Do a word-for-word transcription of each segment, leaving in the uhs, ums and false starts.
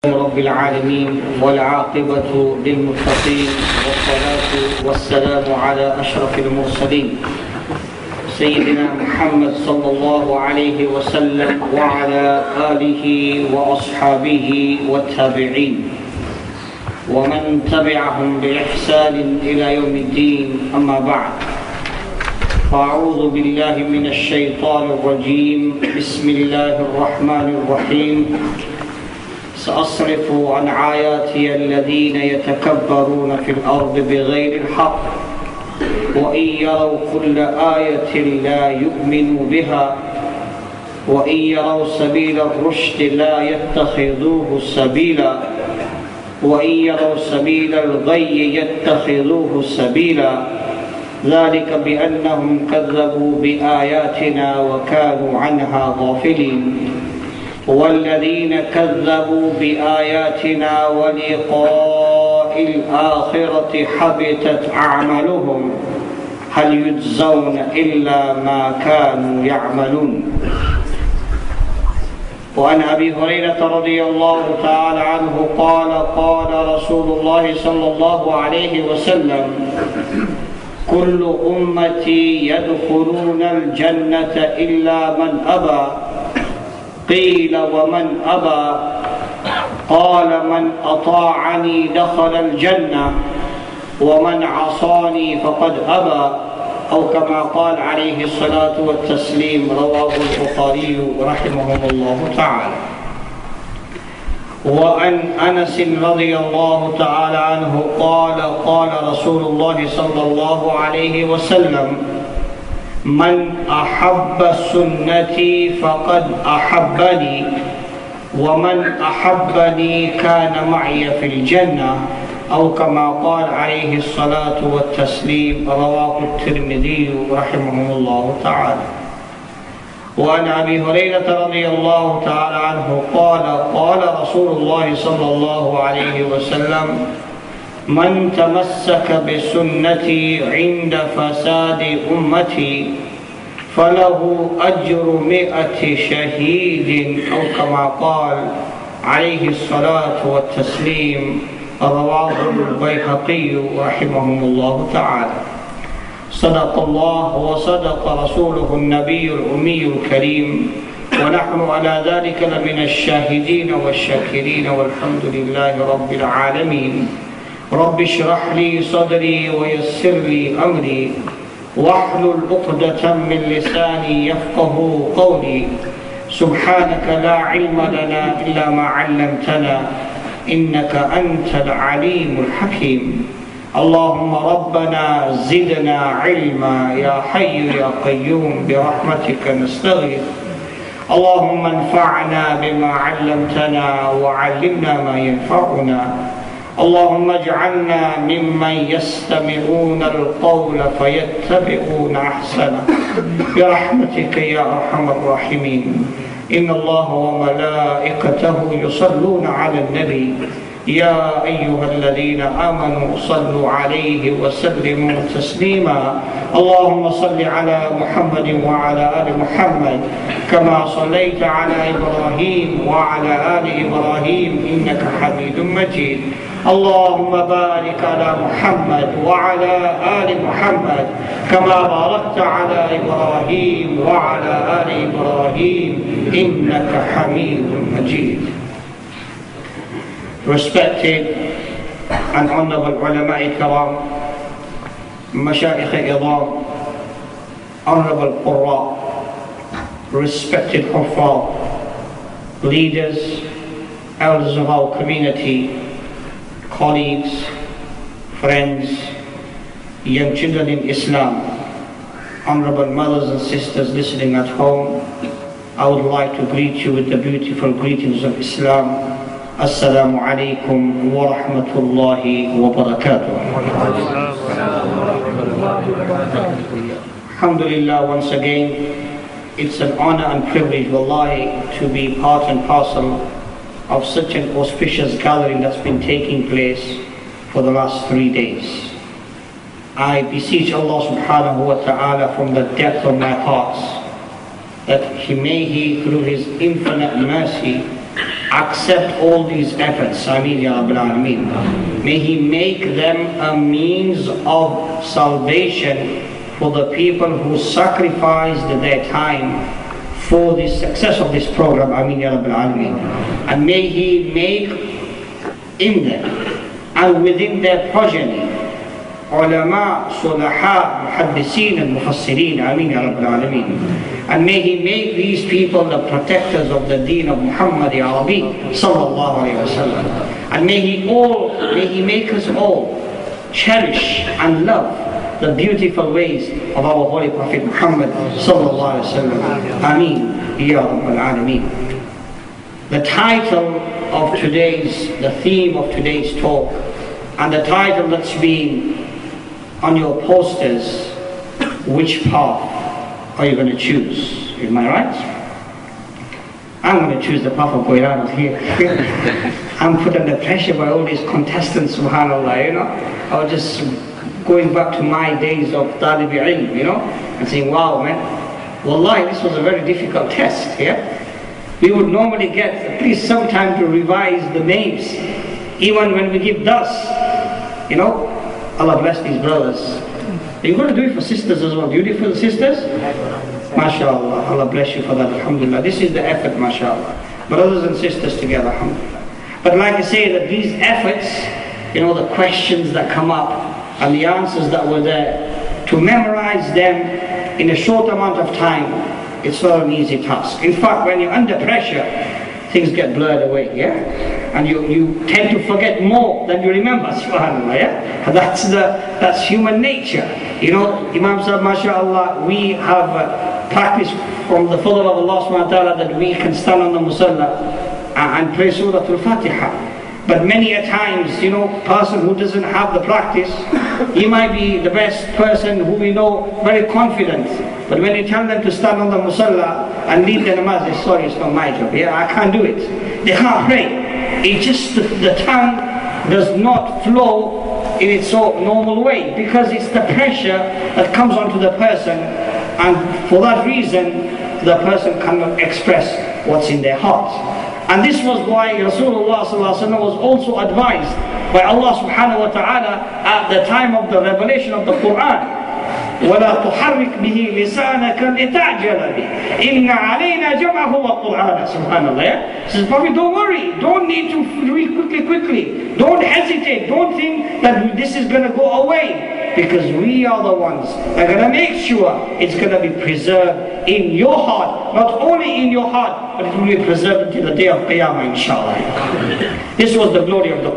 رب العالمين والعاقبة للمتقين والصلاة والسلام على أشرف المرسلين سيدنا محمد صلى الله عليه وسلم وعلى آله وأصحابه والتابعين ومن تبعهم بإحسان إلى يوم الدين. أما بعد، فأعوذ بالله من الشيطان الرجيم. بسم الله الرحمن الرحيم. سأصرف عن آياتي الذين يتكبرون في الأرض بغير الحق وإن يروا كل آية لا يؤمنوا بها وإن يروا سبيل الرشد لا يتخذوه سبيلا وإن يروا سبيل الغي يتخذوه سبيلا ذلك بأنهم كذبوا بآياتنا وكانوا عنها غافلين. والذين كذبوا بآياتنا ولقاء الآخرة حبطت أعمالهم هل يجزون إلا ما كانوا يعملون. وعن أبي هريرة رضي الله تعالى عنه قال قال رسول الله صلى الله عليه وسلم: كل أمتي يدخلون الجنة إلا من أبى. قيل: ومن أبى؟ قال: من أطاعني دخل الجنة ومن عصاني فقد أبى، أو كما قال عليه الصلاة والتسليم. رواه البخاري رحمه الله تعالى. وعن أنس رضي الله تعالى عنه قال قال رسول الله صلى الله عليه وسلم: من أحب سنتي فقد أحبني ومن أحبني كان معي في الجنة، أو كما قال عليه الصلاة والتسليم. رواه الترمذي رحمه الله تعالى. وعن أبي هريرة رضي الله تعالى عنه قال قال رسول الله صلى الله عليه وسلم: من تمسك بسنتي عند فساد أمتي فله أجر مئة شهيد، أو كما قال عليه الصلاة والتسليم. رواه البيهقي رحمهم الله تعالى. صدق الله وصدق رسوله النبي الأمي الكريم، ونحن على ذلك لمن الشاهدين والشاكرين، والحمد لله رب العالمين. رب اشرح لي صدري ويسر لي أمري واحلل عقدة من لساني يفقه قولي. سبحانك لا علم لنا إلا ما علمتنا إنك أنت العليم الحكيم. اللهم ربنا زدنا علما يا حي يا قيوم برحمتك نستغيث. اللهم انفعنا بما علمتنا وعلمنا ما ينفعنا. اللهم اجعلنا ممن يستمعون القول فيتبعون أحسنه برحمتك يا أرحم الراحمين. إن الله وملائكته يصلون على النبي يا أيها الذين آمنوا صلوا عليه وسلموا تسليما. اللهم صل على محمد وعلى آل محمد كما صليت على إبراهيم وعلى آل إبراهيم إنك حميد مجيد. اللهم بارك على محمد وعلى آل محمد كما باركت على إبراهيم وعلى آل إبراهيم إنك حميد مجيد. Respected and honorable ulama ikram, mashayikh idam, honorable qurra, respected huffaz, leaders, elders of our community, colleagues, friends, young children in Islam, honorable mothers and sisters listening at home, I would like to greet you with the beautiful greetings of Islam. Assalamu alaikum wa rahmatullahi wa barakatuh. Alhamdulillah, once again, it's an honor and privilege, wallahi, to be part and parcel of such an auspicious gathering that's been taking place for the last three days. I beseech Allah subhanahu wa ta'ala from the depth of my heart that He may He, through His infinite mercy, accept all these efforts. Ameen Ya Rabbil Alameen. May He make them a means of salvation for the people who sacrificed their time for the success of this program. Ameen Ya Rabbil Alameen. And may He make in them and within their progeny ulama, sulaha, muhaddiseen and mufassirin. Ameen Ya Rabbil Alameen. And may He make these people the protectors of the deen of Muhammad Arabi sallallahu alayhi wa sallam. And may He all, may He make us all cherish and love the beautiful ways of our Holy Prophet Muhammad sallallahu alayhi wa sallam. Ameen Ya Rabbil Alameen. The title of today's, the theme of today's talk, and the title that's been on your posters, which path are you going to choose? Am I right? I'm going to choose the path of going out here. I'm put under pressure by all these contestants, subhanAllah, you know. I was just going back to my days of talib ilm, you know, and saying, wow, man, wallahi, this was a very difficult test, yeah? We would normally get at least some time to revise the names, even when we give dars, you know. Allah bless these brothers. Are you going to do it for sisters as well? Do you do it for the sisters? MashaAllah. Allah bless you for that. Alhamdulillah. This is the effort, MashaAllah. Brothers and sisters together, Alhamdulillah. But like I say, that these efforts, you know, the questions that come up and the answers that were there, to memorize them in a short amount of time, it's not an easy task. In fact, when you're under pressure, things get blurred away, yeah? And you, you tend to forget more than you remember, subhanAllah, yeah? That's, the, that's human nature. You know, Imam Sahib, mashallah, we have uh, practiced from the fadl of Allah subhanahu wa ta'ala that we can stand on the musalla and, and pray Surah Al-Fatiha. But many a times, you know, person who doesn't have the practice, he might be the best person who we know, very confident. But when you tell them to stand on the musalla and lead the namaz, they say, sorry, it's not my job. Yeah, I can't do it. They can't pray. It just, the, the tongue does not flow in its so normal way, because it's the pressure that comes onto the person, and for that reason, the person cannot express what's in their heart. And this was why Rasulullah sallallahu alaihi wasallam was also advised by Allah subhanahu wa ta'ala at the time of the revelation of the Quran. وَلَا تُحَرِّكْ بِهِ لِسَانَكَ لِتَعْجَلَ بِهِ إِنَّ عَلَيْنَا جَمْعَهُ وَقُرْآنَهُ. Subhanallah. He says, Prophet, don't worry. Don't need to read quickly, quickly. Don't hesitate. Don't think that this is going to go away. Because we are the ones that are going to make sure it's going to be preserved in your heart. Not only in your heart, but it will be preserved until the day of Qiyamah, inshallah. This was the glory of the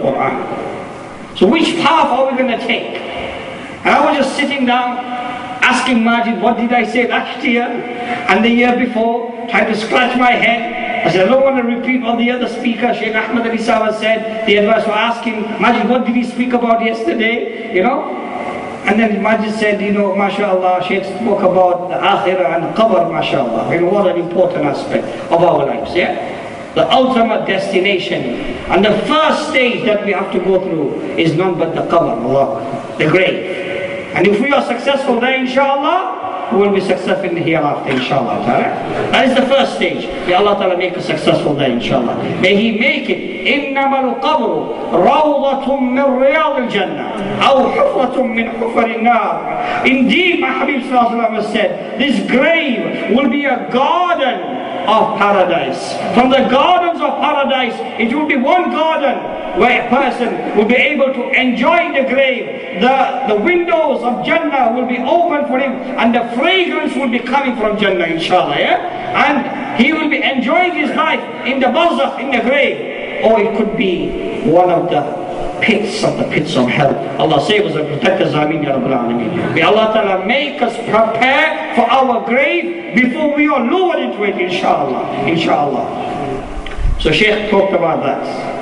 Quran. So which path are we going to take? And I was just sitting down, asking Majid, what did I say last year and the year before, trying to scratch my head. I said, I don't want to repeat what the other speaker, Sheikh Ahmad Ali Sawad, said. The advice were asking, Majid, what did he speak about yesterday? You know? And then Majid said, you know, mashallah, Sheikh spoke about the akhirah and qabr, mashallah. You know, what an important aspect of our lives, yeah? The ultimate destination. And the first stage that we have to go through is none but the qabr, Allah, the grave. And if we are successful there, inshallah, we will be successful in the hereafter, inshallah. That is the first stage. May Allah Ta'ala make us successful there, inshallah. May He make it. إِنَّمَا الْقَبْرُ رَوْضَةٌ مِّن رِيَاضِ الْجَنَّةِ أَوْ حُفْرَةٌ مِّن حُفَرِ النَّارِ. Indeed, my Habib Sallallahu Alaihi Wasallam has said, this grave will be a garden of paradise. From the gardens of paradise, it will be one garden where a person will be able to enjoy the grave. The, the windows of Jannah will be open for him, and the fragrance will be coming from Jannah, inshallah, yeah? And he will be enjoying his life in the barzakh, in the grave. Or it could be one of the pits of the pits of hell. Allah save us and protect us. Ameen Ya Rabbil Alameen. May Allah Ta'ala make us prepare for our grave before we are lowered into it, inshallah. Inshallah. So Shaykh talked about that.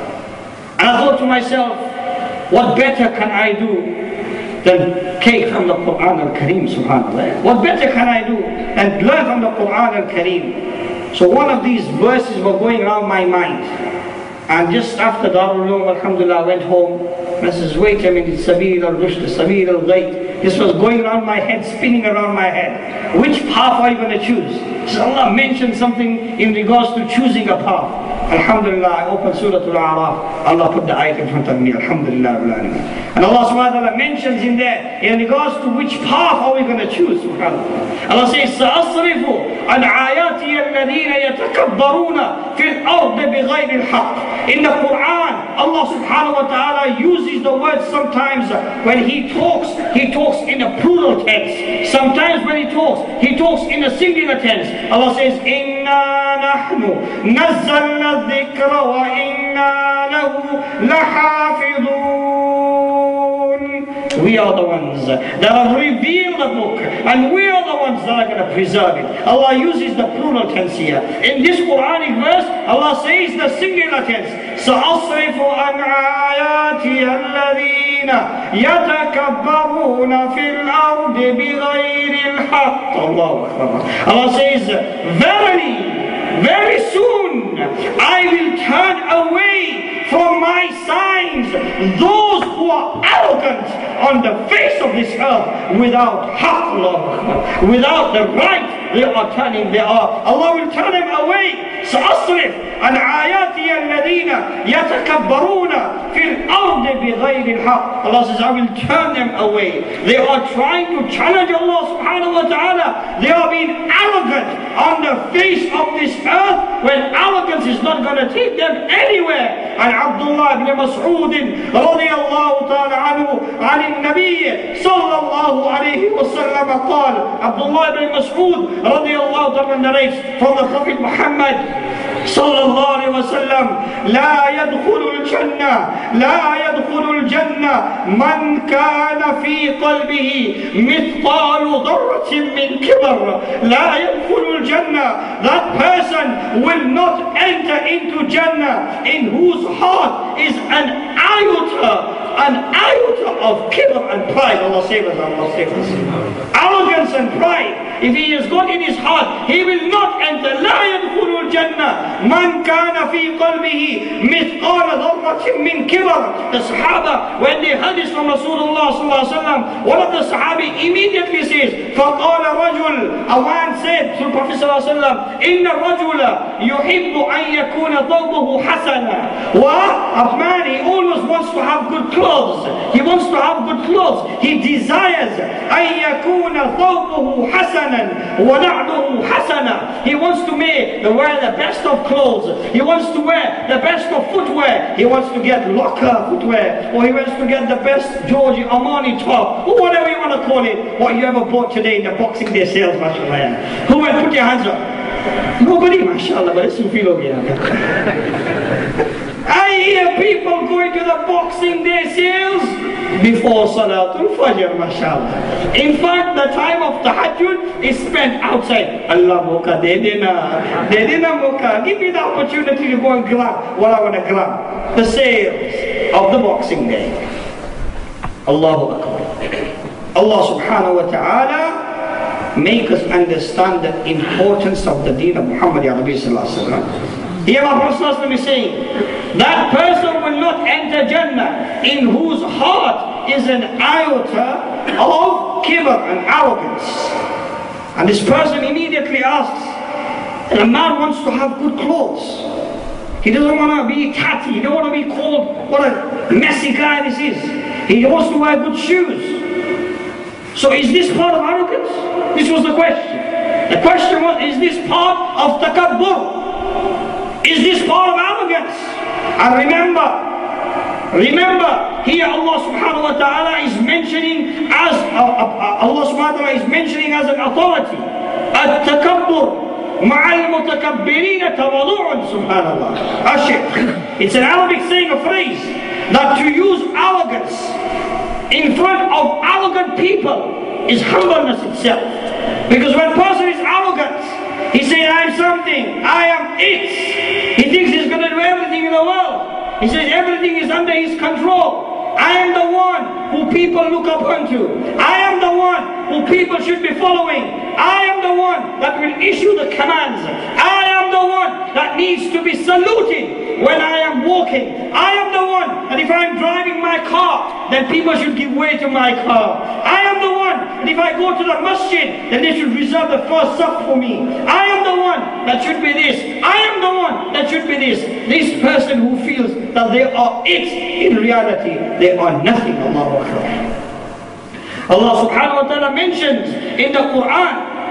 And I thought to myself, what better can I do than take from the Quran al-Kareem, subhanAllah. What better can I do than learn from the Quran al-Kareem? So one of these verses were going around my mind. And just after Darul Uloom, alhamdulillah, I went home. And I says, wait a minute, Sabil al-Rushd, Sabil al-Ghayt. This was going around my head, spinning around my head. Which path are you going to choose? So Allah mentioned something in regards to choosing a path. Alhamdulillah, I opened Surah Al-A'raf. Allah put the ayat in front of me. Alhamdulillah. And Allah subhanahu wa ta'ala mentions in there, in regards to which path are we going to choose, subhanAllah. Allah says, سَأَصْرِفُ عَنْ آيَاتِيَ الَّذِينَ يَتَكَبَّرُونَ فِي الْأَرْضِ بِغَيْرِ الْحَقِّ. In the Quran, Allah subhanahu wa ta'ala uses the word sometimes when He talks, He talks in a plural tense. Sometimes when He talks, He talks in a singular tense. Allah says, إِنَّا نَحْنُ نَزَّلْنَا الذِّكْرَ وَإِنَّا لَهُ لَحَافِظُونَ. We are the ones that have revealed the book, and we are the ones that are going to preserve it. Allah uses the plural tense here. In this Quranic verse, Allah says the singular tense. سَأَصْرِفُ عَنْ آيَاتِيَ الَّذِينَ يَتَكَبَّرُونَ فِي الْأَرْضِ بِغَيْرِ الْحَقِّ. Allah says, verily, very soon I will turn away from my signs those who are arrogant on the face of this earth without haqq, without the right. They are turning, they are, Allah will turn them away. سأصرف عن آياتي الذين يتكبرون في الأرض بغير الحق. Allah says, I will turn them away. They are trying to challenge Allah subhanahu wa ta'ala. They are being arrogant on the face of this earth when arrogance is not going to take them anywhere. And Abdullah ibn Mas'ud radiyallahu ta'ala anhu عن النبي صلى الله عليه وسلم قال, Abdullah ibn Mas'ud radiyallahu ta'ala narrates from the Prophet Muhammad صلى الله عليه وسلم, لا يدخل الجنة لا يدخل الجنة من كان في قلبه مثقال ذرة من كبر. لا يدخل الجنة, that person will not enter into Jannah in whose heart is an iota, an iota of kibr and pride. Allah save us, Allah save us. Arrogance and pride. If he has got in his heart, he will not enter. لا يدخل الجنة من كان في قلبه مثقال ذرة من كبر. The Sahaba, when they heard this from Rasulullah sallallahu alaihi wasallam, one of the Sahabi immediately says, فقال رجل, a man said to Prophet sallallahu alaihi wasallam, إن الرجل يحب أن يكون ثوبه حسنا. What? A man, he always wants to have good clothes. He wants to have good clothes. He desires أن يكون ثوبه حسنا ونعله حسنا. He wants to make, to wear the best of clothes. He wants to wear the best of footwear. He wants to get locker footwear, or he wants to get the best Giorgio Armani top, or whatever you want to call it. What you ever bought today in the Boxing Day sales, mashallah. Who will put your hands up? Nobody, mashallah, but it's feel over here. I hear people going to the Boxing Day sales before Salatul Fajr, mashallah. In fact, the time of Tahajjud is spent outside. Allah moka, de dena, de dena moka. Give me the opportunity to go and grab what I want to grab. The sales of the Boxing Day. Allahu Akbar. Allah subhanahu wa ta'ala make us understand the importance of the deen of Muhammad sallallahu alaihi wasallam. Here our Prophet is saying, that person will not enter Jannah in whose heart is an iota of kibr and arrogance. And this person immediately asks, and a man wants to have good clothes. He doesn't want to be tatty, he doesn't want to be called, what a messy guy this is. He wants to wear good shoes. So is this part of arrogance? This was the question. The question was, is this part of takabbur? Is this part of arrogance? And remember, remember, here Allah subhanahu wa ta'ala is mentioning as, uh, uh, Allah subhanahu wa ta'ala is mentioning as an authority, at-takabbur, ma'al mutakabbirina tawadu'un, subhanallah. Ashik. It's an Arabic saying, a phrase, that to use arrogance in front of arrogant people is humbleness itself. Because when a person is arrogant, he says, I am something, I am it. He thinks he's going to do everything in the world. He says everything is under his control. I am the one who people look up unto. I am the one who people should be following. I am the one that will issue the commands. I am the one that needs to be saluted when I am walking. I am the one that if I am driving my car, then people should give way to my car. I am the one And if I go to the masjid, then they should reserve the first saf for me. I am the one that should be this. I am the one that should be this. This person who feels that they are it, in reality, they are nothing. Allahu Akbar. Allah subhanahu wa ta'ala mentions in the Quran,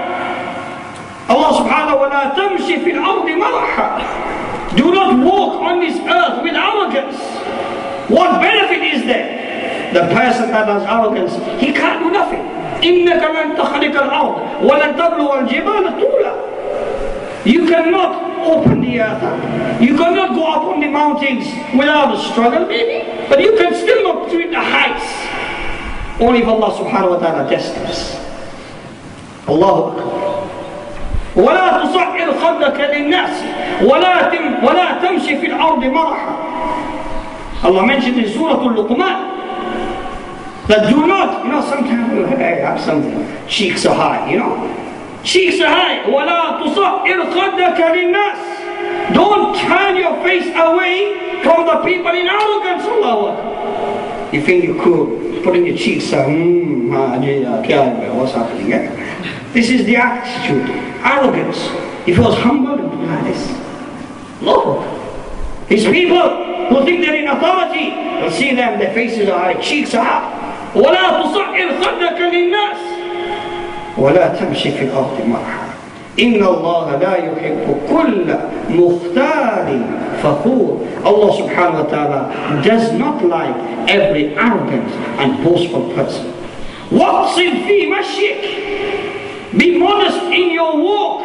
Allah subhanahu wa ta'ala, tamshi fil ardi maraha. Do not walk on this earth with arrogance. What benefit is there? The person that has arrogance, he can't do nothing. إِنَّكَ لَن تَخْرِقَ الْأَرْضِ وَلَن تَبْلُغَ الْجِبَالَ طُولًا. You cannot open the earth up. You cannot go up on the mountains without a struggle, maybe. But you can still not reach the heights. Only if Allah subhanahu wa ta'ala tests us. Allahu Akbar. وَلَا تُصَعِّرْ خَدَّكَ لِلنَّاسِ وَلَا تَمْشِ فِي الْأَرْضِ مَرَحًا. Allah mentioned in Surah Al-Luqman that do not, you know, sometimes I have something, cheeks are high, you know. Cheeks are high. وَلَا تُصَعِّرْ خَدَّكَ لِلنَّاسِ. Don't turn your face away from the people in arrogance. Allah. You think you could, putting your cheeks up, hmm, what's happening? This is the attitude, arrogance. If he was humble, it would be like this. Lord, these people who think they're in authority, you'll see them, their faces are high, cheeks are up. وَلَا تُصَعِّرْ خَدَّكَ لِلنَّاسِ وَلَا تَمْشِ فِي الْأَرْضِ مَرْحًا إِنَّ اللَّهَ لَا يُحِبُّ كُلَّ مُخْتَالٍ فَخُورٍ. Allah subhanahu wa ta'ala does not like every arrogant and boastful person. وَاقْصِدْ فِي مَشْيِكَ. Be modest in your walk.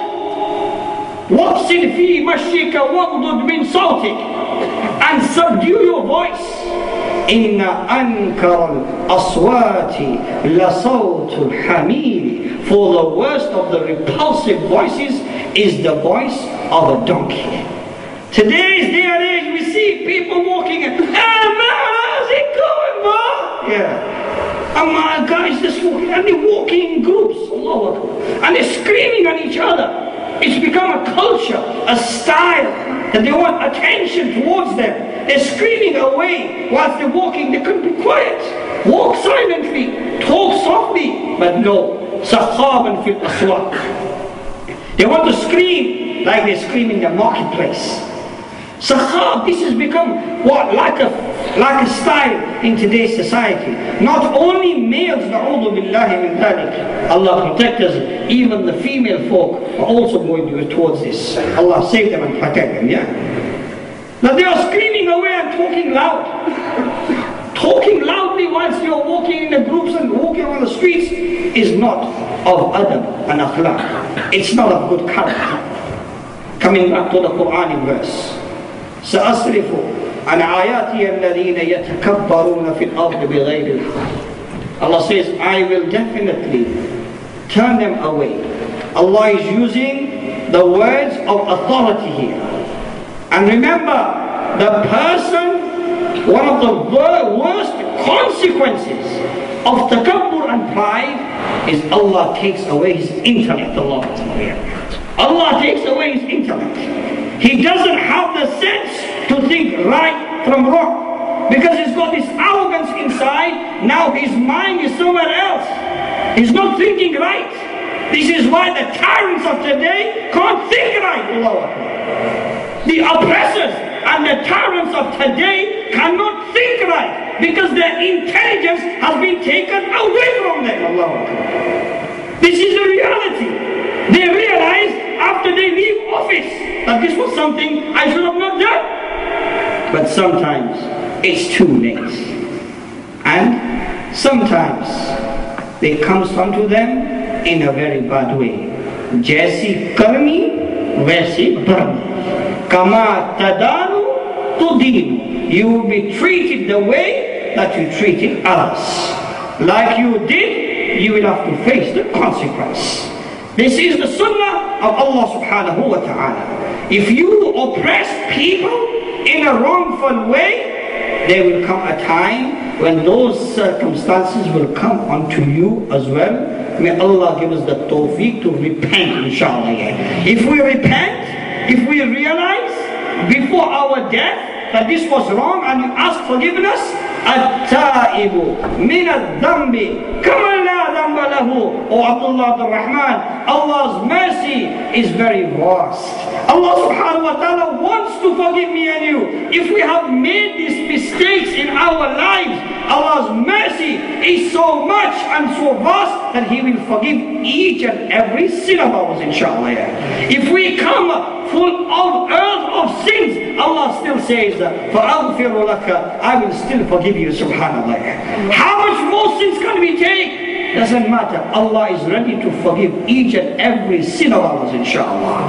وَاقْصِدْ فِي مَشْيِكَ وَاغْضُضْ مِنْ صَوْتِكَ. And subdue your voice. إِنَّ أَنْكَرَ الْأَصْوَاتِ لَصَوْتُ الْحَمِيرِ. For the worst of the repulsive voices is the voice of a donkey. Today's day and age, we see people walking and, hey man, how's it going, man? Yeah. And my guys just walking, and they're walking in groups, Allahu Akbar, and they're screaming at each other. It's become a culture, a style, that they want attention towards them. They're screaming away whilst they're walking. They couldn't be quiet. Walk silently, talk softly, but no. Sakhaban fil aswaq. They want to scream like they scream in the marketplace. Sakhab, this has become what? Like a, like a style in today's society. Not only males, na'udhu billahi min dhalik, Allah protect us, even the female folk are also going towards this. Allah save them and protect them, yeah? Now they are screaming away and talking loud. Talking loudly whilst you're walking in the groups and walking on the streets is not of adab and akhlaq. It's not of good character. Coming back to the Quranic verse. سأصرف عن آياتي الذين يتكبرون في الأرض بغير الحق. Allah says, I will definitely turn them away. Allah is using the words of authority here. And remember, the person, one of the worst consequences of takabbur and pride is Allah takes away his intellect. Allah, Allah takes away his intellect. He doesn't have the sense to think right from wrong. Because he's got this arrogance inside, now his mind is somewhere else. He's not thinking right. This is why the tyrants of today can't think right. Allah. The oppressors and the tyrants of today cannot think right because their intelligence has been taken away from them. Allah. This is the reality. They realize after they leave office that this was something I should have not done. But sometimes it's too late. And sometimes it comes onto them in a very bad way. Jaisi karmi, vaisi bharmi. Kama tadanu tudinu. You will be treated the way that you treated others. Like you did, you will have to face the consequence. This is the sunnah of Allah subhanahu wa ta'ala. If you oppress people in a wrongful way, there will come a time when those circumstances will come onto you as well. May Allah give us the tawfiq to repent, inshallah. If we repent, if we realize before our death that this was wrong and you ask forgiveness, التائب من الذنب كمن لا ذنب له. O Abdullah Abdul Rahman, Allah's mercy is very vast. Allah subhanahu wa ta'ala wants to forgive me and you. If we have made these mistakes in our lives, Allah's mercy is so much and so vast that He will forgive each and every sin of ours, inshallah. If we come full of earth of sins, Allah still says, فَأَغْفِرُ لَكَ, I will still forgive you, subhanallah. How much more sins can we take? Doesn't matter. Allah is ready to forgive each and every sin of ours, inshallah.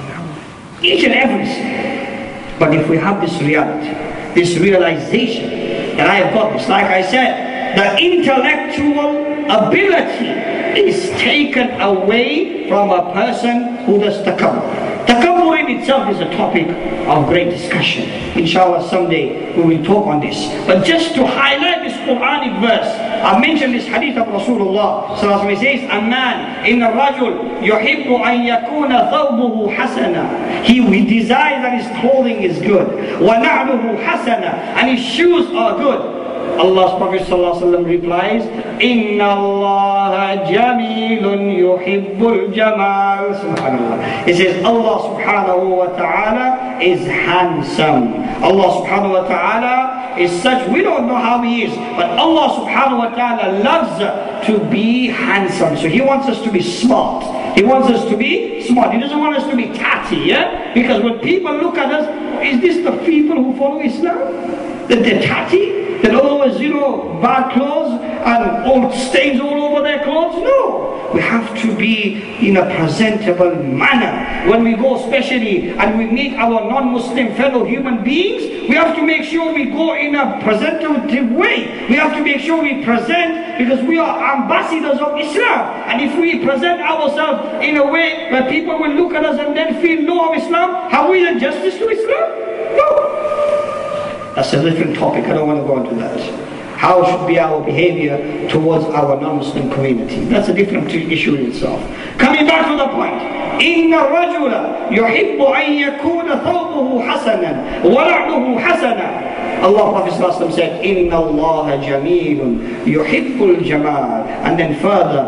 Each and every sin. But if we have this reality, this realization that I have got this, like I said, the intellectual ability is taken away from a person who does takabbur. Takabbur in itself is a topic of great discussion. Inshallah, someday we will talk on this. But just to highlight this Quranic verse, I mentioned this hadith of Rasulullah. So he says, a man in a rajul yuhibbu an yakuna thawbuhu hasana. He, he desires that his clothing is good. Wa na'luhu hasana, and his shoes are good. Allah's Prophet ﷺ replies, Inna Allah jamilun yuhibbul jamal. Subhanallah. He says, Allah subhanahu wa ta'ala is handsome. Allah subhanahu wa ta'ala is such, we don't know how He is, but Allah subhanahu wa ta'ala loves to be handsome. So He wants us to be smart. He wants us to be smart. He doesn't want us to be tatty, yeah? Because when people look at us, is this the people who follow Islam? That they're tatty? That always, you know, bad clothes and old stains all over their clothes? No. We have to be in a presentable manner. When we go especially and we meet our non-Muslim fellow human beings, we have to make sure we go in a presentative way. We have to make sure we present, because we are ambassadors of Islam. And if we present ourselves in a way where people will look at us and then feel no of Islam, have we done justice to Islam? No. That's a different topic. I don't want to go into that. How should be our behavior towards our non-Muslim community? That's a different issue in itself. Coming back to the point. إِنَّ الرَّجُلَ يُحِبُّ أَن يَكُونَ ثَوْبُهُ حَسَنًا وَلَعْنُهُ حَسَنًا. Allah Prophet said, إِنَّ اللَّهَ جَمِيلٌ يُحِبُّ الْجَمَالِ. And then further,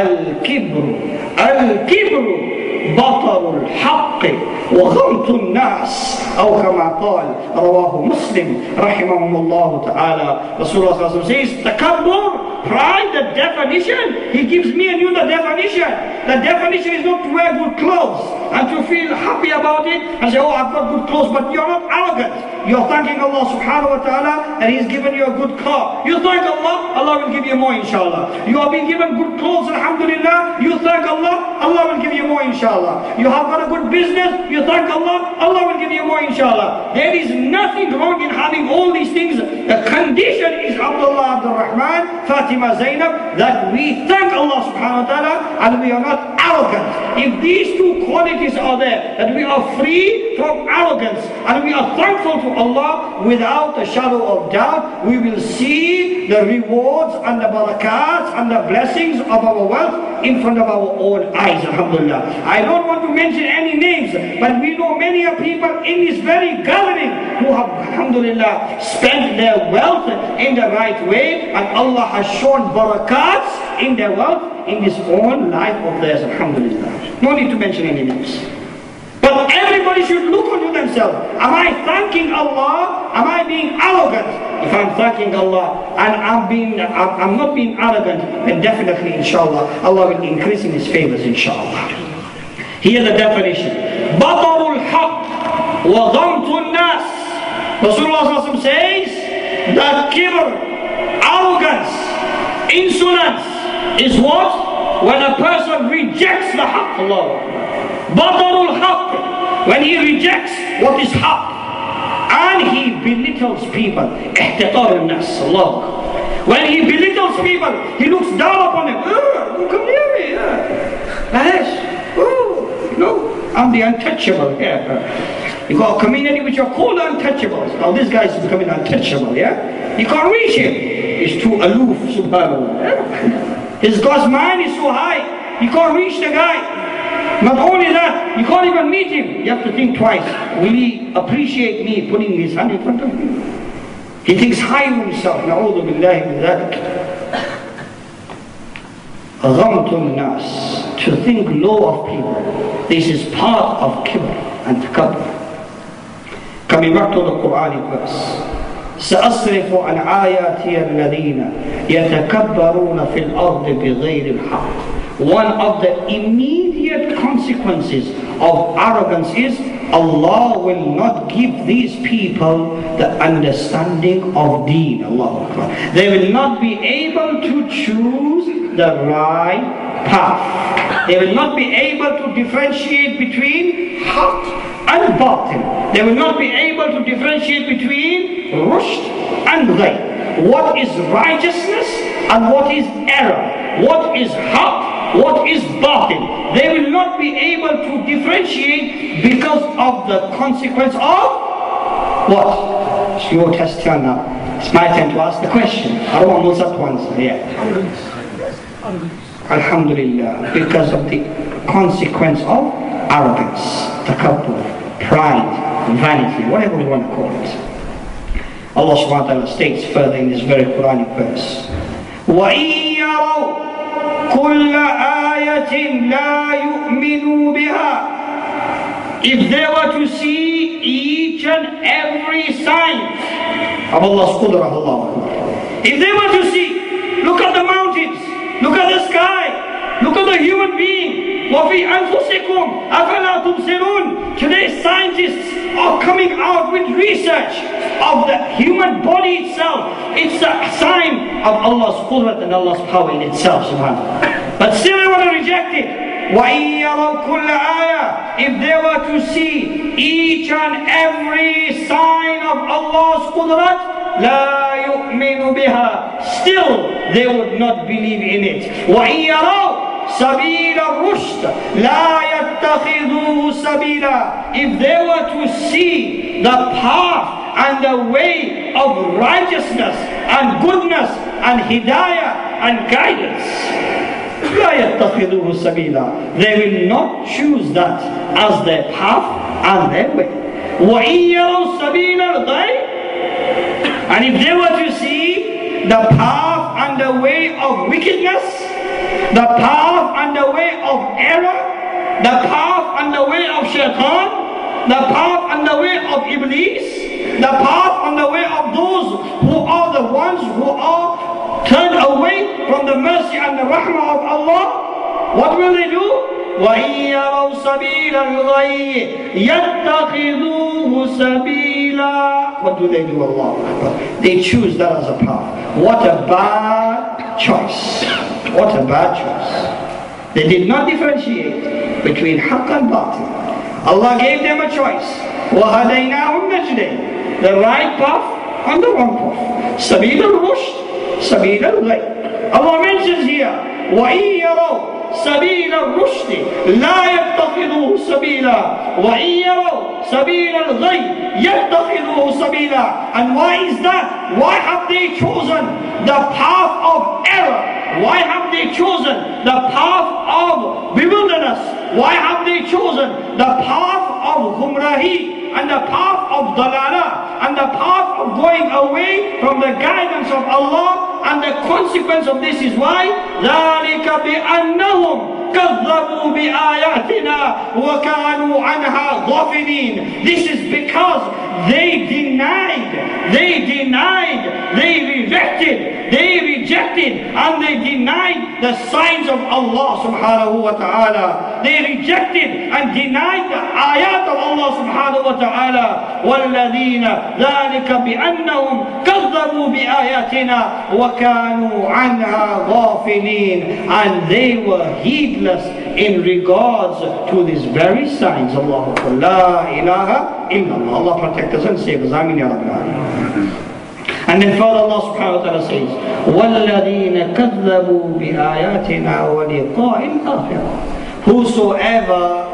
الْكِبْرُ الْكِبْرُ بطر الحق وغمط الناس أو كما قال رواه مسلم رحمه الله تعالى. Rasulullah says, takabbur, pride, the definition, he gives me and you the definition. The definition is not to wear good clothes and to feel happy about it and say, oh, I've got good clothes, but you're not arrogant. You're thanking Allah subhanahu wa ta'ala and He's given you a good car. You thank Allah, Allah will give you more, inshallah. You have been given good clothes, alhamdulillah. You thank Allah, Allah will give you more, inshallah. You have got a good business, you thank Allah, Allah will give you more, inshallah. There is nothing wrong in having all these things. The condition is Abdullah Abdul Rahman, Fatima Zainab, that we thank Allah subhanahu wa ta'ala and we are not arrogant. If these two qualities are there, that we are free from arrogance and we are thankful to Allah without a shadow of doubt, we will see the rewards and the barakats and the blessings of our wealth in front of our own eyes, alhamdulillah. I don't want to mention any names, but we know many people in this very gathering who have, alhamdulillah, spent their wealth in the right way, and Allah has shown barakats in their wealth in this own life of theirs, alhamdulillah. No need to mention any names. But everybody should look onto themselves. Am I thanking Allah? Am I being arrogant? If I'm thanking Allah and I'm being, I'm, I'm not being arrogant, then definitely, inshallah, Allah will increase in His favors, inshallah. Here the definition. بَطَرُ الْحَقِّ وَغَمْتُ النَّاسِ. Rasulullah says that kibr, arrogance, insolence is what? When a person rejects the haqq. Allah. بَطَرُ الْحَقِّ, when he rejects what is haqq. And he belittles people. احتقار الناس. Allah. When he belittles people, he looks down upon them. Oh, come near me. Yeah. Oh, no, I'm the untouchable. Yeah. You got a community which are called untouchables. Now this guy is becoming untouchable. Yeah. You can't reach him. He's too aloof. Subhanallah. Yeah. His God's mind is so high. You can't reach the guy. Not only that, you can't even meet him. You have to think twice. Will he appreciate me putting his hand in front of him? He thinks high of himself. Na'udhu billahi min dhalik. Ghamtun nas, to think low of people. This is part of kibr and takabbur. Coming back to the Quranic verse. سأصرف عن آياتي الذين يتكبرون في الأرض بغير الحق. One of the immediate consequences of arrogance is Allah will not give these people the understanding of deen. Allah Akbar. They will not be able to choose the right path. They will not be able to differentiate between haqq and batil. They will not be able to differentiate between rushd and ghayb. What is righteousness and what is error? What is haqq? What is batil? They will not be able to differentiate because of the consequence of what? It's your test turn now. It's my turn to ask the question. I don't want Musa to answer. Yeah. Alhamdulillah. Because of the consequence of arrogance, takabbur, pride, vanity, whatever we want to call it. Allah subhanahu wa ta'ala states further in this very Quranic verse, وَإِن يَرَوْا كُلَّ آيَةٍ لَا يُؤْمِنُوا بِهَا. If they were to see each and every sign of Allah's qudrah, Allah, if they were to see, look at the mountains, look at the sky, look at the human being, وَفِي أَنفُسِكُمْ أَفَلَا تُبْصِرُونَ. Today scientists are coming out with research of the human body itself. It's a sign of Allah's qudrat and Allah's power in itself, subhanAllah. But still they want to reject it. وَإِن يَرَوْا كُلَّ آيَةٍ. If they were to see each and every sign of Allah's qudrat, لَا يُؤْمِنُ بِهَا. Still they would not believe in it. وَإِن يَرَوْا سبيل الرشد لا يتخذوه سبيلا. If they were to see the path and the way of righteousness and goodness and hidayah and guidance, لا يتخذوه سبيلا. They will not choose that as their path and their way. وإن يروا سبيل الغي. And if they were to see the path and the way of wickedness, the path and the way of error, the path and the way of shaitan, the path and the way of Iblis, the path and the way of those who are the ones who are turned away from the mercy and the rahmah of Allah, what will they do? وَإِن يَرَوْا سَبِيلَ الْغَيِّ يَتَّخِذُوهُ سَبِيلًا. What do they do, Allah? They choose that as a path. What a bad choice. What a bad choice. They did not differentiate between haqq and batil. Allah gave them a choice. وَهَدَيْنَاهُمْ نَجْدَيْنِ. The right path and the wrong path. سَبِيلَ الرُّشْدِ سَبِيلَ الْغَيِّ. Allah mentions here, وَإِن يَرَوْا سبيل الرشد لا يتخذوه سبيلا وإن يروا سبيل الغي يتخذوه سبيلا. And why is that? Why have they chosen the path of error? Why have they chosen the path of bewilderness? Why have they chosen the path of Gumrahi and the path of Dalala and the path of going away from the guidance of Allah? And the consequence of this is why? ذَلِكَ بِأَنَّهُمْ كَذَّبُوا بِآيَاتِنَا وَكَانُوا عَنْهَا غَافِلِينَ. This is because they denied, they denied, they rejected, they rejected and they denied the signs of Allah subhanahu wa ta'ala. They rejected and denied the ayat of Allah subhanahu wa ta'ala. وَالَّذِينَ ذَلِكَ بِأَنَّهُمْ كَذَّبُوا بِآيَاتِنَا وَكَانُوا عَنْهَا غَافِلِينَ. And they were heedless in regards to these very signs. Allah La ilaha illallah. Allah protect us and save us. Amin ya Rabbil Alameen. And then further Allah subhanahu wa ta'ala says, وَالَّذِينَ كَذَّبُوا بِآيَاتِنَا وَلِقَاءِ الْآخِرَةِ. Whosoever,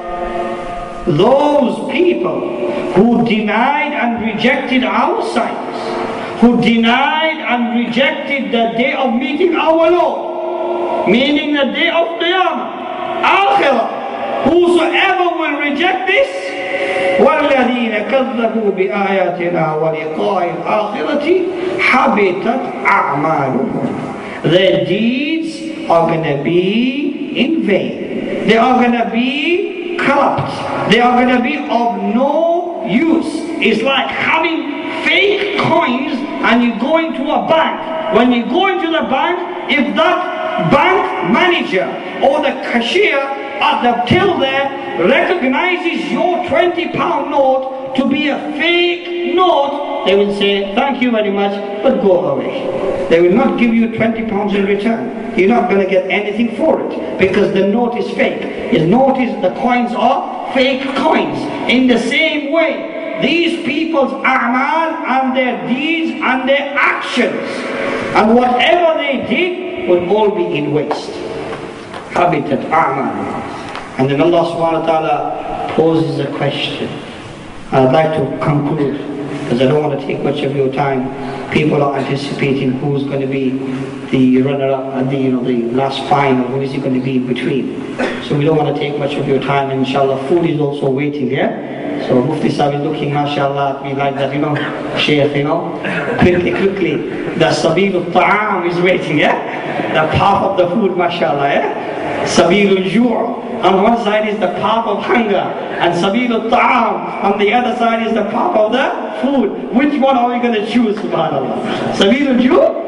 those people who denied and rejected our signs, who denied and rejected the day of meeting our Lord, meaning the day of Qiyamah, Akhirah, whosoever will reject this, وَالَّذِينَ كَذَّبُوا بِآيَاتِنَا وَلِقَاءِ الْآخِرَةِ حَبِطَتْ أَعْمَالُهُمْ. Their deeds are going to be in vain. They are going to be corrupt. They are going to be of no use. It's like having fake coins and you go into a bank. When you go into the bank, if that bank manager or the cashier at the till there recognizes your twenty pound note to be a fake note, they will say, thank you very much, but go away. They will not give you twenty pounds in return. You're not going to get anything for it because the note is fake. The note is, the coins are fake coins. In the same way, these people's a'mal and their deeds and their actions and whatever they did will all be in waste. Habitat a'mal. And then Allah subhanahu wa ta'ala poses a question. I'd like to conclude because I don't want to take much of your time. People are anticipating who's going to be the runner-up at the, you know, the last final, who is he going to be in between. So we don't want to take much of your time, and inshallah food is also waiting, yeah? So Mufti Sahib is looking, mashallah, at me like that, you know, Shaykh, you know, quickly, quickly. The Sabil al-Ta'am is waiting, yeah? The path of the food, mashallah, yeah? Sabil al-Ju'. On one side is the path of hunger, and Sabil al-Ta'am. On the other side is the path of the food. Which one are we going to choose, subhanAllah? Sabil al-Ju'?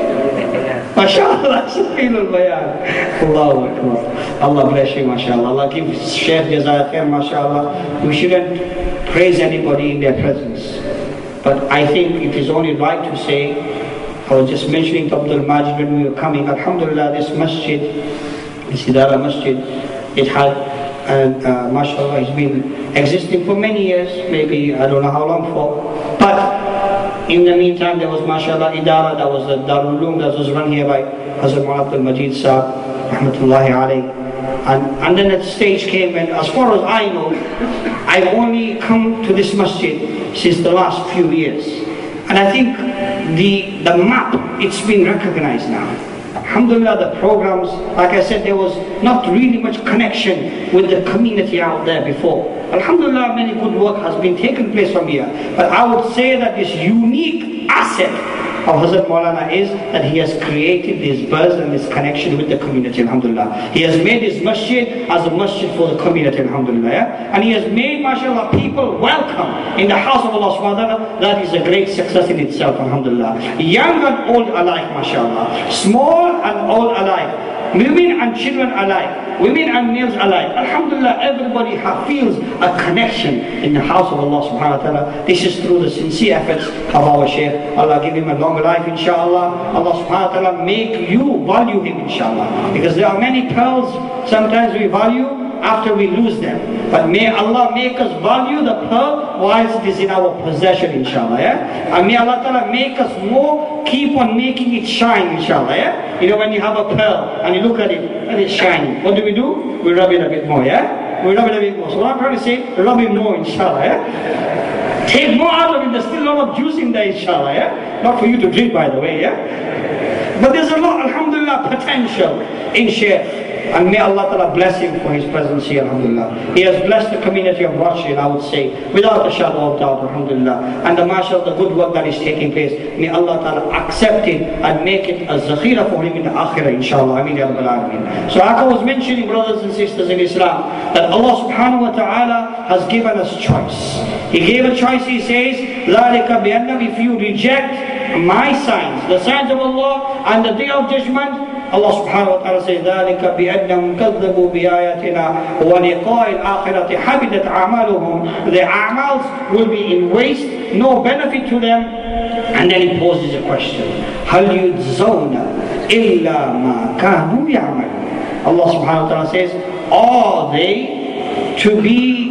MashaAllah, Sabil al-Bayan. Allahu Akbar. Allah bless you, mashallah. Allah give Shaykh Jazayat khair, mashallah. We shouldn't praise anybody in their presence. But I think it is only right to say, I was just mentioning to Abdul Majid when we were coming, alhamdulillah, this masjid, this Idara Masjid, it had, and uh, mashallah, it's been existing for many years, maybe I don't know how long for. But in the meantime, there was mashallah Idara, that was the Darul Uloom that was run here by Hazrat Abdul Majid Sahib, rahmatullahi alayhi. And, and then a stage came, and as far as I know, I've only come to this masjid since the last few years. And I think the, the map, it's been recognized now. Alhamdulillah, the programs, like I said, there was not really much connection with the community out there before. Alhamdulillah, many good work has been taken place from here. But I would say that this unique asset of Hazrat Maulana is that he has created this buzz and this connection with the community, alhamdulillah. He has made his masjid as a masjid for the community, alhamdulillah. Yeah? And he has made, mashallah, people welcome in the house of Allah subhanahu wa ta'ala. That is a great success in itself, alhamdulillah. Young and old alike, mashallah. Small and old alike. Women and children alike, women and males alike. Alhamdulillah, everybody ha feels a connection in the house of Allah subhanahu wa ta'ala. This is through the sincere efforts of our Shaykh. Allah give him a long life, inshallah. Allah subhanahu wa ta'ala make you value him, inshallah. Because there are many pearls, sometimes we value after we lose them. But may Allah make us value the pearl whilst it is in our possession, inshallah, yeah? And may Allah ta'ala make us more, keep on making it shine, inshallah, yeah? You know, when you have a pearl and you look at it and it's shining, what do we do? We rub it a bit more, yeah? We rub it a bit more. So what I'm trying to say, rub it more, inshallah, yeah? Take more out of it, there's still a lot of juice in there, inshallah, yeah? Not for you to drink, by the way, yeah? But there's a lot, alhamdulillah, potential in Shaykh. And may Allah Ta'ala bless him for his presence here, alhamdulillah. He has blessed the community of Rothschild, I would say, without a shadow of doubt, alhamdulillah. And the mashallah, the good work that is taking place, may Allah Ta'ala accept it and make it a zakhira for him in the akhirah, inshallah. Ameen ya Rabbal Alameen. So like I was mentioning, brothers and sisters in Islam, that Allah subhanahu wa ta'ala has given us choice. He gave a choice, he says, ذَلِكَ بِأَنَّ if you reject my signs, the signs of Allah and the day of judgment, Allah subhanahu wa ta'ala says, ذَلِكَ بِأَنَّهُمْ كَذَّبُوا بِآيَاتِنَا وَلِقَاءِ الْآخِرَةِ حَبِدَتْ أَعْمَالُهُمْ. Their a'mals will be in waste, no benefit to them. And then he poses a question. هَلْ يُجْزَوْنَ إِلَّا مَا كَانُوا يَعْمَلُونَ. Allah subhanahu wa ta'ala says, are they to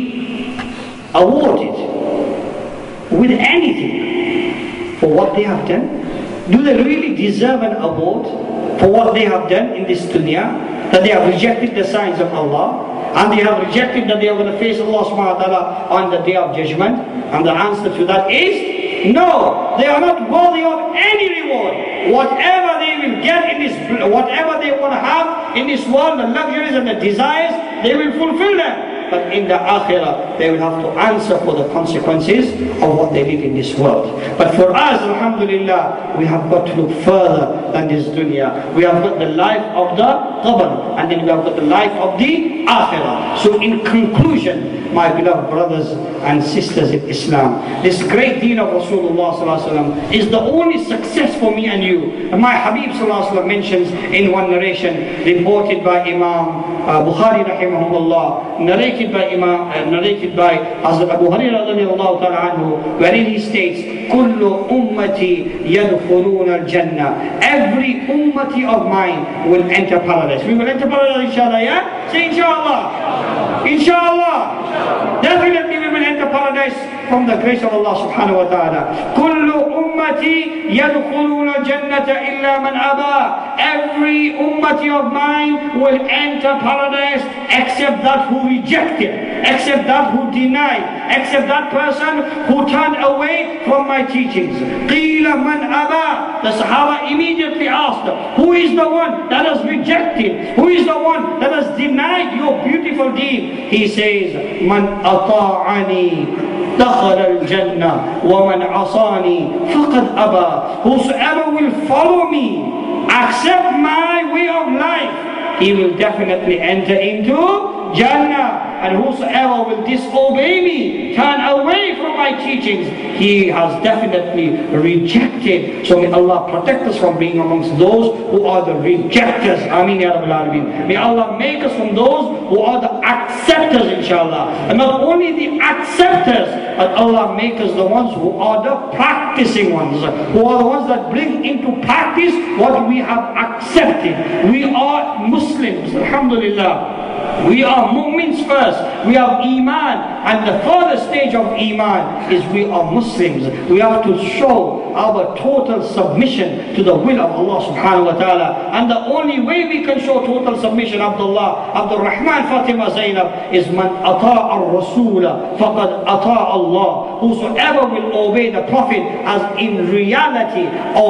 be awarded with anything for what they have done? Do they really deserve an award for what they have done in this dunya? That they have rejected the signs of Allah, and they have rejected that they are going to face Allah subhanahu wa ta'ala on the day of judgment? And the answer to that is no, they are not worthy of any reward. Whatever they will get in this, whatever they want to have in this world, the luxuries and the desires, they will fulfill them. but in the akhirah they will have to answer for the consequences of what they did in this world. But for us, alhamdulillah, we have got to look further than this dunya. We have got the life of the qabr, and then we have got the life of the akhirah. So in conclusion, my beloved brothers and sisters in Islam, this great deen of Rasulullah sallallahu alaihi wasallam is the only success for me and you. And my Habib sallallahu alaihi wasallam mentions in one narration reported by Imam uh, Bukhari rahimahullah, narrated by Imam, uh, narrated by Hazrat Abu Hurairah radhiyallahu ta'ala anhu, wherein he states, "Kullu ummati yadkhuluna al-jannah." Every ummati of mine will enter paradise. We will enter paradise, inshallah. Yeah, say inshallah. Inshallah. Definitely we will enter paradise from the grace of Allah subhanahu wa ta'ala. Kullu ummati yadkhuluna jannata illa man aba. Every ummati of mine will enter paradise except that who rejected, except that who denied, except that person who turned away from my teachings. Qila man aba. The Sahaba immediately asked, who is the one that has rejected? Who is the one that has denied your beautiful deed? He says, man ata'ani دخل الجنة ومن عصاني فقد أبى. Whosoever will follow me, accept my way of life, he will definitely enter into Jannah. And whosoever will disobey me, turn away from my teachings, he has definitely rejected. So may Allah protect us from being amongst those who are the rejectors. Ameen ya Rabbil Alameen. May Allah make us from those who are the acceptors, inshallah. And not only the acceptors, but Allah make us the ones who are the practicing ones, who are the ones that bring into practice what we have accepted. We are Muslims, alhamdulillah. We are mu'mins first. We have iman, and the further stage of iman is we are Muslims. We have to show our total submission to the will of Allah subhanahu wa ta'ala. And the only way we can show total submission, Abdullah, Abdul Rahman, Fatima, Zainab, is man ata'a ar-rasula faqad ata'a Allah. Whosoever will obey the Prophet has in reality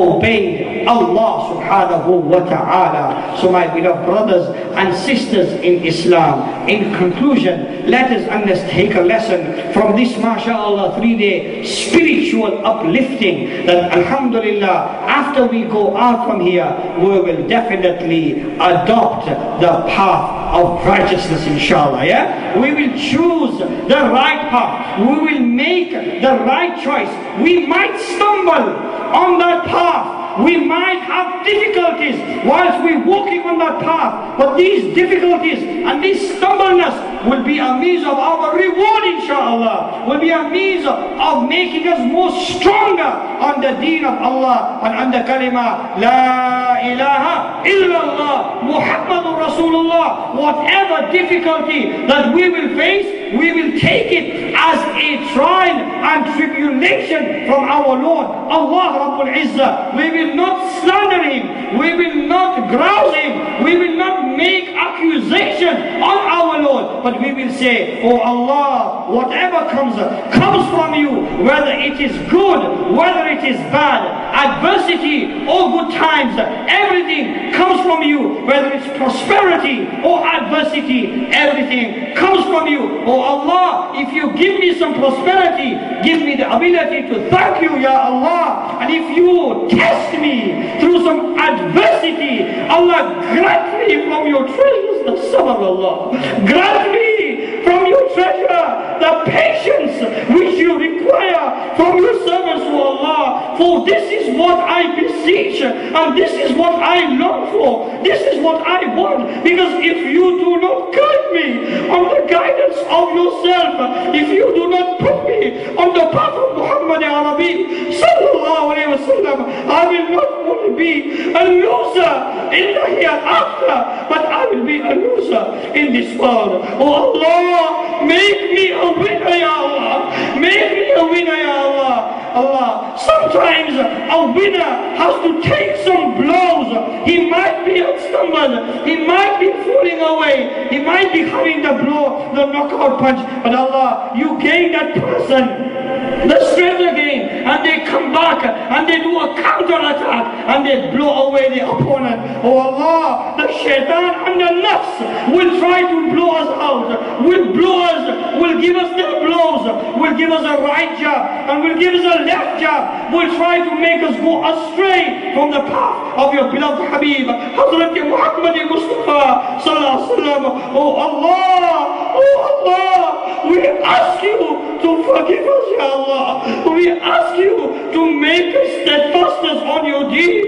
obeyed Allah subhanahu wa ta'ala. So my beloved brothers and sisters in Islam, in conclusion, let us understand, take a lesson from this, mashallah, three-day spiritual uplifting, that alhamdulillah, after we go out from here, we will definitely adopt the path of righteousness, inshallah. Yeah, we will choose the right path. We will make the right choice. We might stumble on that path. We might have difficulties whilst we're walking on that path, but these difficulties and this stumbleness will be a means of our reward, inshallah. Will be a means of, of making us more stronger on the deen of Allah and on the kalima La ilaha illallah Muhammadur Rasulullah. Whatever difficulty that we will face, we will take it as a trial and tribulation from our Lord Allah Rabbul Izzah. We will not slander him, we will not grouse him, we will not make accusation on our Lord, but we will say, oh Allah, whatever comes, comes from you, whether it is good, whether it is bad, adversity or good times, everything comes from you, whether it's prosperity or adversity, everything comes from you. Oh Allah, if you give me some prosperity, give me the ability to thank you, Ya Allah. And if you test me through some adversity, Allah, grant me from your treasures the sabr, Allah. Grant me from your treasure the patience which you require from your servants, O Allah. For this is what I beseech, and this is what I long for. This is what I want. Because if you do not guide me on the guidance of yourself, if you do not put me on the path of Muhammad Arabi sallallahu alayhi wa sallam, I will not only be a loser in the hereafter, but I will be a loser in this world. Oh Allah, make me a winner, Ya Allah. Make me a winner, Ya Allah. Allah, sometimes a winner has to take some blows. He might be stumbled, he might be falling away, he might be having the blow, the knockout punch, but Allah, you gain that person the strength again, and they come back and they do a counter attack and they blow away the opponent. Oh Allah, the shaitan and the nafs will try to blow us out, will blow us, will give us their blows, will give us a right jab, and will give us a left jab, will try to make us go astray from the path of your beloved Habib, Hazrat Muhammad Mustafa Sallallahu Alaihi Wasallam. Oh Allah, oh Allah, we ask you to forgive us, Ya Allah. We ask you to make us steadfastness on your deen.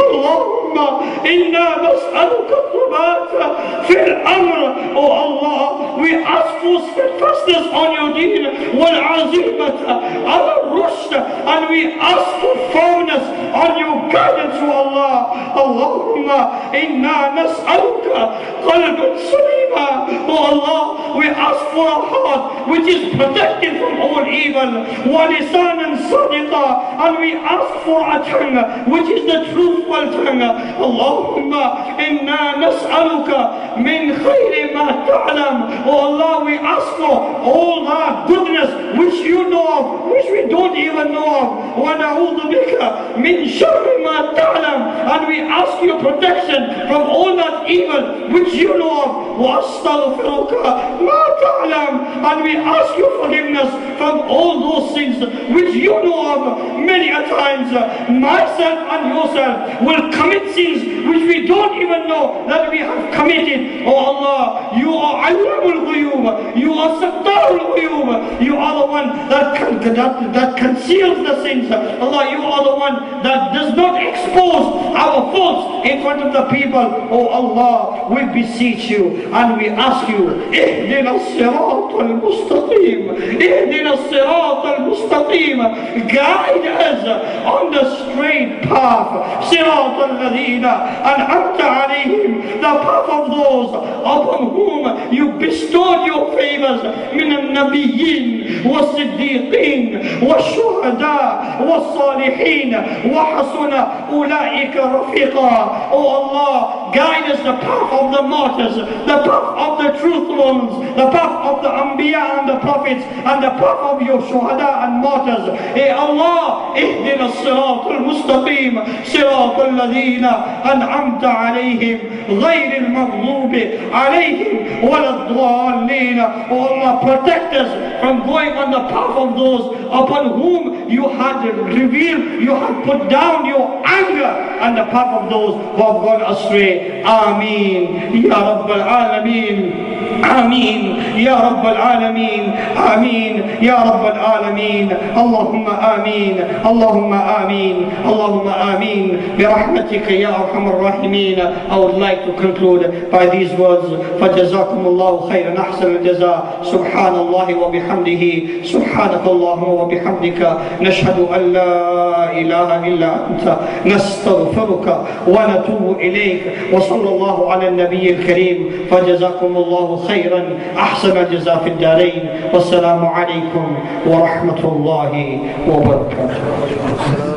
Allahumma inna nas'aluka thabata fil amr. Oh Allah, we ask for steadfastness on your deen, wal azimata ala rushd, and we ask for firmness on your guidance, O Allah. Allahumma inna nas'aluka qalban salima. Oh Allah, we ask for a heart which is protected from all evil, wa lisanan sadiqa, and we ask for a tongue which is the truthful tongue. Allahumma inna nas'aluka min khayri ma ta'lam. Oh Allah, we ask for all that goodness which you know of, which we don't even know of. Wa na'udhu bika min sharri ma ta'lam, and we ask your protection from all that evil which you know of. Wa astaghfiruka ma ta'lam, and we ask your forgiveness from all those sins which you know of. Many a times myself and yourself will commit sins which we don't even know that we have committed. Oh Allah, you are Allamul Ghuyub, you are Sattarul Ghuyub, you are the one that, can, that, that conceals the sins. Allah, you are the one that does not expose our faults in front of the people. Oh Allah, we beseech you and we ask you, Ihdina as-sirat al-mustaqim, Ihdina as-sirat al-mustaqim, guide us on the straight path. Sirat al-ladhina an'amta alayhim, the path of those upon whom you bestowed your favors, min al-nabiyyin was-siddiqin was-shuhada was-salihin wa hasuna ulaika rafiqa. Oh Allah, guide us the path of the martyrs, the path of the truth ones, the path of the Anbiya and the prophets, and the path of your shuhada and martyrs. Hey Allah, ihdina as-sirat al-mustaqim, sirat al-ladhina an'amta alayhim, ghayr al-maghdubi alayhim wala ad-dallin. Oh Allah, protect us from going on the path of those upon whom you had revealed, you had put down your anger, and the path of those who have gone astray. Ameen Ya Rabbal Alameen. آمين يا رب العالمين. آمين يا رب العالمين. اللهم آمين اللهم آمين اللهم آمين برحمتك يا أرحم الراحمين. I would like to conclude by these words. فجزاكم الله خيرا أحسن الجزاء. سبحان الله وبحمده سبحانك اللهم وبحمدك نشهد أن لا إله إلا أنت نستغفرك ونتوب إليك. وصلى الله على النبي الكريم. فجزاكم الله خيرا أحسن الجزاء في الدارين. والسلام عليكم ورحمة الله وبركاته.